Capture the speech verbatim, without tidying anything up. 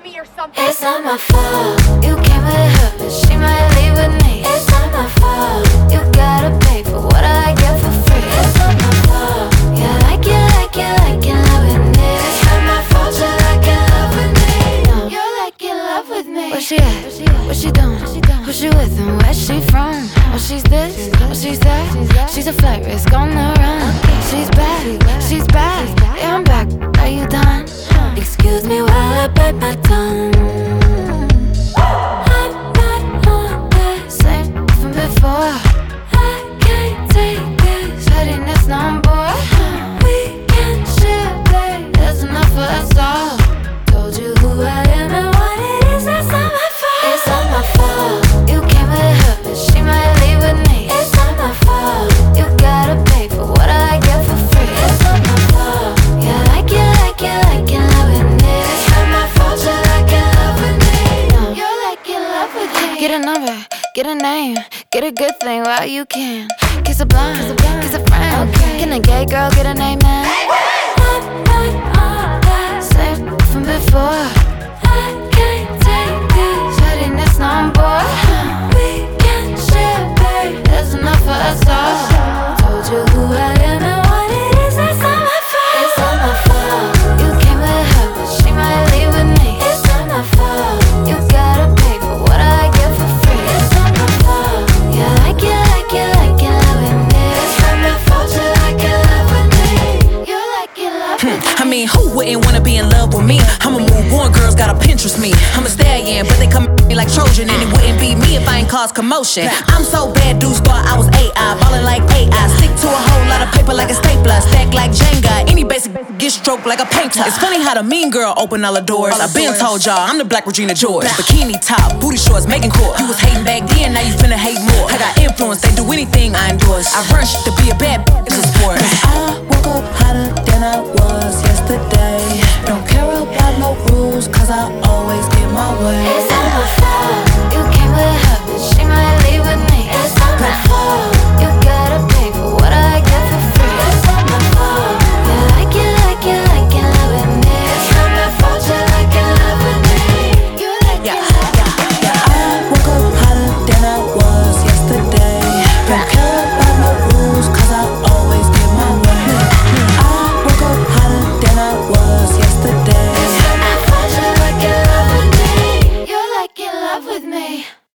with me or something. It's not my fault. You came with her, but she might leave with me. It's not my fault. You gotta pay for what I get for free. It's not my fault. You like it, like it, like it, love with me. It's not my fault. You like it, love with me. No, you like it, love with me. Where she at? What she doing? Who she with and where she from? Oh, she's this, oh, she's that. She's a flight risk on the run. She's back, she's back. Yeah, I'm back. Are you done? Excuse me while I bite my tongue. I'm not on that same from before. I can't take this pettiness no more. We can share, babe. There's enough for us all. Told you who I am and what it is. That's not my fault. It's not my fault. You came with her, but she might leave with me. It's not my fault. You gotta pay for what I get for free. It's not my fault. You like it, like it, like it, love with me. It's not my fault. You like it, love with me. No, you like it, love with me. Get a number, get a name, get a good thing while you can. Kiss a blind, kiss a friend. Okay. Can a gay girl get a name now? I'm not on that same from before. I can't take this pettiness no more. We can share, babe. There's enough for us all. Told you who I am and what it is. That's not my fault. It's not my fault. You came with her, but she might leave with me. It's not my fault. You gotta pay for what I get for free. It's not my fault. You like it, like it, like it, love with me. It's not my fault. You like it, love with me. You like it, love with me. I mean, who wouldn't wanna be in love with me? I'm a move on, girls gotta Pinterest me. I'm a stallion, but they come at me like Trojan, and it wouldn't be me if I ain't cause commotion. I'm so bad, dudes thought I was A I, ballin' like A I. Stick to a whole lot of paper like a stapler, stack like Jenga. Any basic get stroked like a painter. It's funny how the mean girl open all the doors. I been told y'all I'm the Black Regina George. Bikini top, booty shorts, making court. You was hating back then, now you finna hate more. I got influence, they do anything I endorse. I run shit to be a bad bitch, it's a sport.